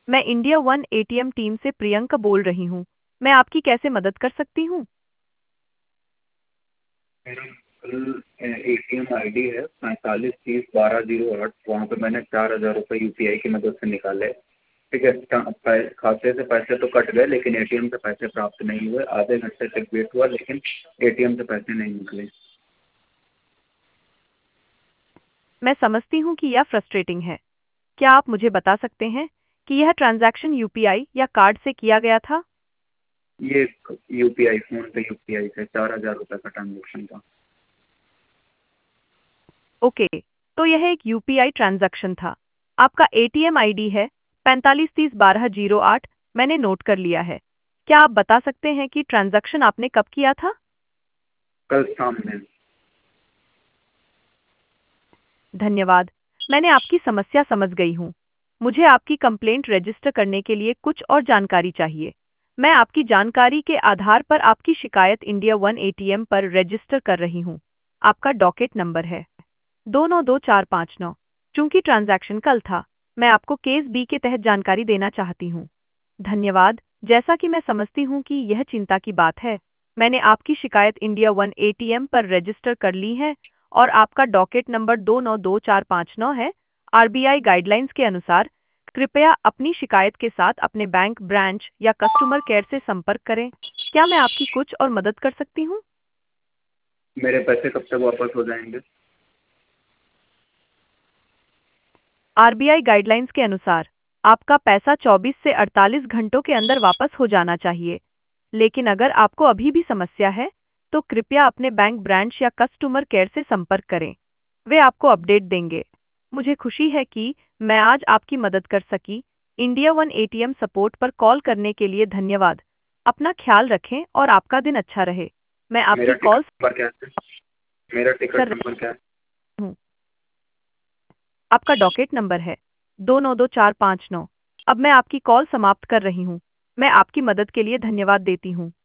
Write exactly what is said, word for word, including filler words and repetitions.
मैं India one ATM team से प्रियंका बोल रही हूँ। मैं आपकी कैसे मदद कर सकती हूँ? मेरा कल एटीएम आईडी है पैंतालीस तीस बारह जीरो आठ। वहाँ पे मैंने चार हजार रुपये यूपीआई की मदद से निकाले। ठीक है, टा- पै- खाते से पैसे तो कट गए लेकिन एटीएम से पैसे प्राप्त नहीं हुए। आधे घंटे तक वेट हुआ लेकिन एटीएम से पैसे नहीं निकले। मैं समझती हूँ कि यह फ्रस्ट्रेटिंग है। क्या आप मुझे बता सकते हैं कि यह ट्रांजैक्शन यूपीआई या कार्ड से किया गया था? ये यूपीआई, फोन पे यूपीआई से चार हजार रुपये का ट्रांजेक्शन था। ओके, तो यह एक यूपीआई ट्रांजैक्शन था। आपका एटीएम आईडी है पैंतालीस तीस बारह जीरो आठ। मैंने नोट कर लिया है। क्या आप बता सकते हैं कि ट्रांजैक्शन आपने कब किया था? कल शाम में। धन्यवाद। मैंने आपकी समस्या समझ गई हूँ। मुझे आपकी कंप्लेंट रजिस्टर करने के लिए कुछ और जानकारी चाहिए। मैं आपकी जानकारी के आधार पर आपकी शिकायत इंडिया वन एटीएम पर रजिस्टर कर रही हूँ। आपका डॉकेट नंबर है दो नौ दो चार पाँच नौ। चूंकि ट्रांजैक्शन कल था, मैं आपको केस बी के तहत जानकारी देना चाहती हूँ। धन्यवाद। जैसा कि मैं समझती हूँ कि यह चिंता की बात है, मैंने आपकी शिकायत इंडिया वन एटीएम पर रजिस्टर कर ली है और आपका डॉकेट नंबर दो नौ दो चार पाँच नौ है। आरबीआई गाइडलाइंस के अनुसार कृपया अपनी शिकायत के साथ अपने बैंक ब्रांच या कस्टमर केयर से संपर्क करें। क्या मैं आपकी कुछ और मदद कर सकती हूँ? मेरे पैसे कब तक वापस हो जाएंगे? आरबीआई गाइडलाइंस के अनुसार आपका पैसा चौबीस से अड़तालीस घंटों के अंदर वापस हो जाना चाहिए। लेकिन अगर आपको अभी भी समस्या है, तो कृपया अपने बैंक ब्रांच या कस्टमर केयर से संपर्क करें। वे आपको अपडेट देंगे। मुझे खुशी है कि मैं आज आपकी मदद कर सकी। इंडिया वन एटीएम सपोर्ट पर कॉल करने के लिए धन्यवाद। अपना ख्याल रखें और आपका दिन अच्छा रहे। मैं मेरा आपकी टिकट कॉल नंबर क्या है? मेरा टिकट कर नंबर क्या है? रही हूँ। आपका डॉकेट नंबर है दो नौ दो चार पाँच नौ। अब मैं आपकी कॉल समाप्त कर रही हूँ। मैं आपकी मदद के लिए धन्यवाद देती हूँ।